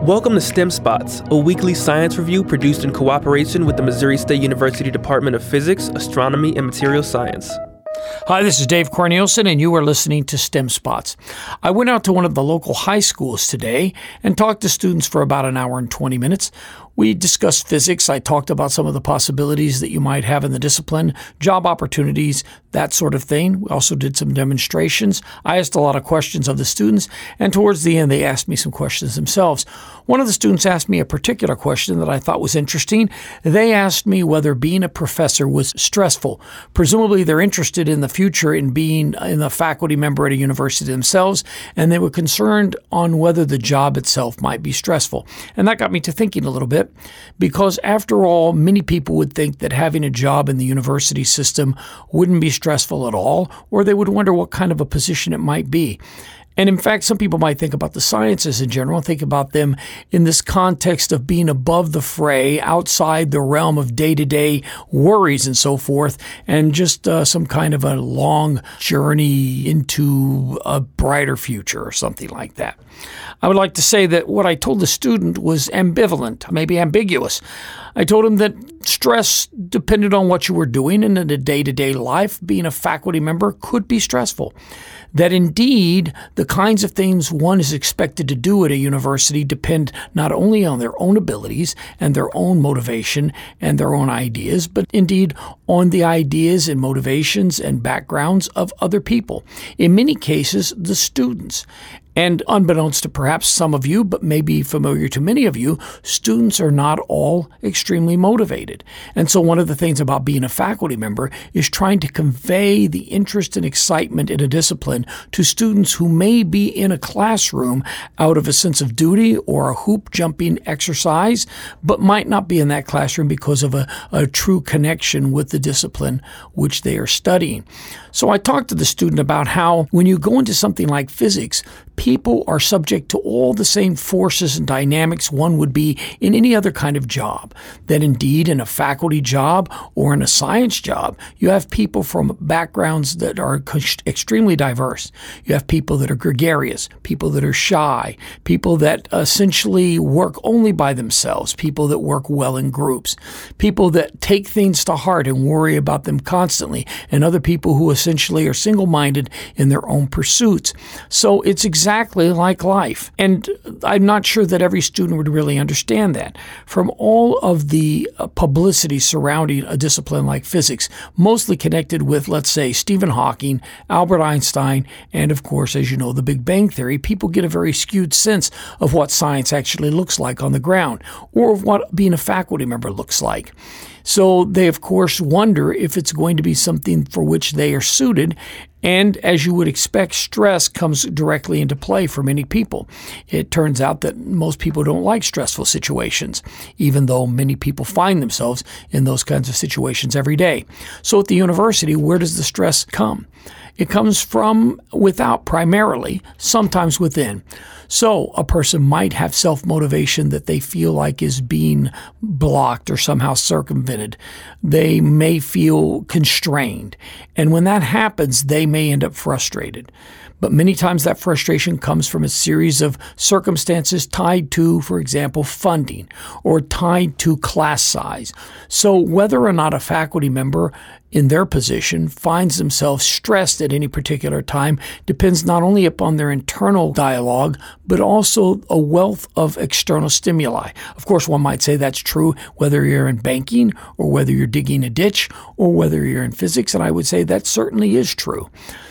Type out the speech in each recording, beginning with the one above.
Welcome to STEM Spots, a weekly science review produced in cooperation with the Missouri State University Department of Physics, Astronomy, and Material Science. Hi, this is Dave Cornelison, and you are listening to STEM Spots. I went out to one of the local high schools today and talked to students for about an hour and 20 minutes. We discussed physics. I talked about some of the possibilities that you might have in the discipline, job opportunities, that sort of thing. We also did some demonstrations. I asked a lot of questions of the students, and towards the end, they asked me some questions themselves. One of the students asked me a particular question that I thought was interesting. They asked me whether being a professor was stressful. Presumably, they're interested in the future in being a faculty member at a university themselves, and they were concerned on whether the job itself might be stressful. And that got me to thinking a little bit, because after all, many people would think that having a job in the university system wouldn't be stressful at all, or they would wonder what kind of a position it might be. And in fact, some people might think about the sciences in general, think about them in this context of being above the fray, outside the realm of day-to-day worries and so forth, and just some kind of a long journey into a brighter future or something like that. I would like to say that what I told the student was ambivalent, maybe ambiguous. I told him that stress depended on what you were doing, and in a day-to-day life, being a faculty member could be stressful. That indeed, the kinds of things one is expected to do at a university depend not only on their own abilities and their own motivation and their own ideas, but indeed on the ideas and motivations and backgrounds of other people. In many cases, the students. And unbeknownst to perhaps some of you, but maybe familiar to many of you, students are not all extremely motivated. And so one of the things about being a faculty member is trying to convey the interest and excitement in a discipline to students who may be in a classroom out of a sense of duty or a hoop jumping exercise, but might not be in that classroom because of a true connection with the discipline which they are studying. So I talked to the student about how when you go into something like physics, people are subject to all the same forces and dynamics one would be in any other kind of job. That indeed in a faculty job or in a science job, you have people from backgrounds that are extremely diverse. You have people that are gregarious, people that are shy, people that essentially work only by themselves, people that work well in groups, people that take things to heart and worry about them constantly, and other people who essentially are single-minded in their own pursuits. So it's exactly like life. And I'm not sure that every student would really understand that. From all of the publicity surrounding a discipline like physics, mostly connected with, let's say, Stephen Hawking, Albert Einstein, and of course, as you know, the Big Bang Theory, people get a very skewed sense of what science actually looks like on the ground, or of what being a faculty member looks like. So they, of course, wonder if it's going to be something for which they are suited. And as you would expect, stress comes directly into play for many people. It turns out that most people don't like stressful situations, even though many people find themselves in those kinds of situations every day. So at the university, where does the stress come? It comes from without primarily, sometimes within. So a person might have self-motivation that they feel like is being blocked or somehow circumvented. They may feel constrained. And when that happens, they may end up frustrated. But many times that frustration comes from a series of circumstances tied to, for example, funding or tied to class size. So whether or not a faculty member in their position finds themselves stressed at any particular time depends not only upon their internal dialogue, but also a wealth of external stimuli. Of course, one might say that's true whether you're in banking or whether you're digging a ditch or whether you're in physics, and I would say that certainly is true.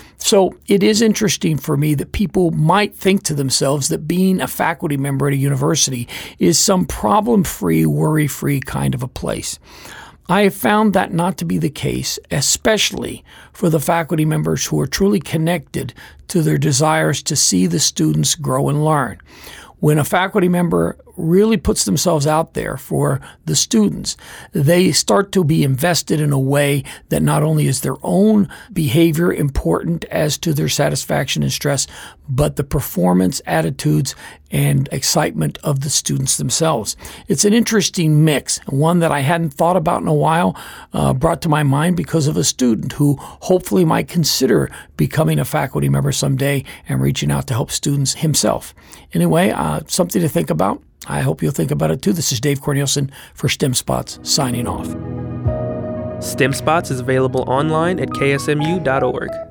So it is interesting for me that people might think to themselves that being a faculty member at a university is some problem-free, worry-free kind of a place. I have found that not to be the case, especially for the faculty members who are truly connected to their desires to see the students grow and learn. When a faculty member really puts themselves out there for the students, they start to be invested in a way that not only is their own behavior important as to their satisfaction and stress, but the performance, attitudes, and excitement of the students themselves. It's an interesting mix, one that I hadn't thought about in a while, brought to my mind because of a student who hopefully might consider becoming a faculty member someday and reaching out to help students himself. Anyway, something to think about. I hope you'll think about it too. This is Dave Cornelison for STEM Spots, signing off. STEM Spots is available online at ksmu.org.